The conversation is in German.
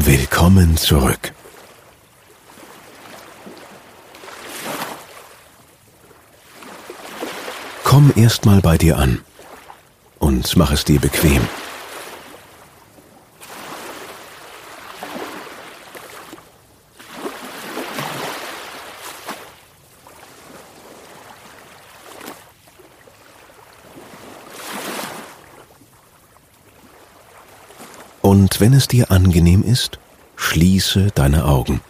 Willkommen zurück. Komm erst mal bei dir an und mach es dir bequem. Und wenn es dir angenehm ist, schließe deine Augen.